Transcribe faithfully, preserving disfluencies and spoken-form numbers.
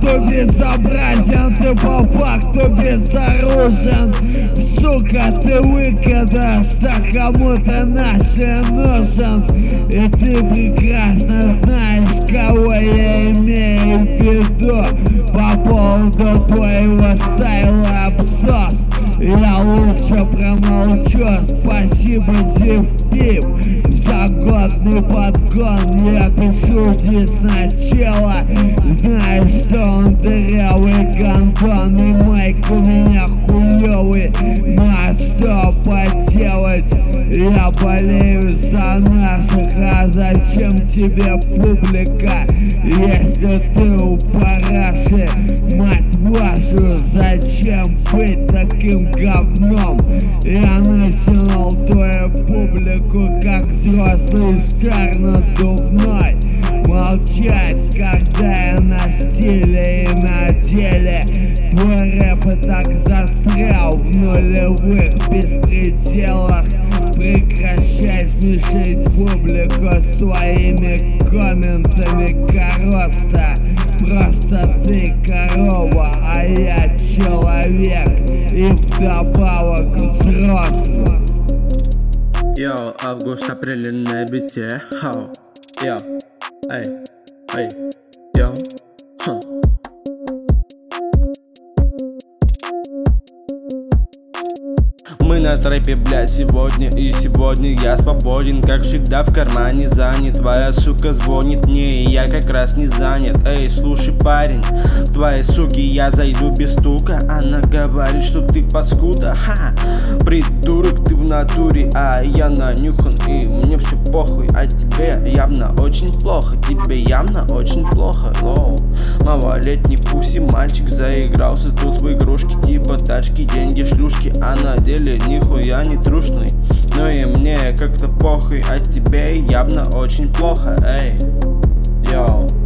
факту безобразен, ты по факту безоружен. Сука, ты выкидаешь, так кому ты нахер нужен. И ты прекрасно знаешь, кого я имею в виду по поводу твоего стайла обсос. Я лучше промолчу, спасибо, Зиппип, за годный подгон. Я пишу здесь сначала, знаешь, что он дырявый гандон, и майк у меня хуёвый. На что поделать, я болею за наших, а зачем тебе публика, если ты у параши, мать вашу, зачем быть таким говном? Я натянул твою публику, как взрослый шар надувной. Молчать, когда я на стиле и на деле. Твой рэп и так застрял в нулевых беспределах. Прекращай смешить публику своими комментами, коротко. Просто ты корова, а я человек, и вдобавок взрослый. Йо, август, апрель на бите. Хау, йо, эй, эй, йо, ха. Мы на трэпе, блядь, сегодня, и сегодня я свободен. Как всегда в кармане занят. Твоя сука звонит мне, и я как раз не занят. Эй, слушай, парень, твоей суки я зайду без стука. Она говорит, что ты паскуда. Ха, придурок ты в натуре, а я нанюхан, и мне все похуй. А тебе явно очень плохо, тебе явно очень плохо. Лоу, малолетний пуси мальчик заигрался тут в игрушки типа тачки, деньги, шлюшки, а на деле нихуя не трушный. Но и мне как-то похуй, а тебе явно очень плохо. Эй, йоу.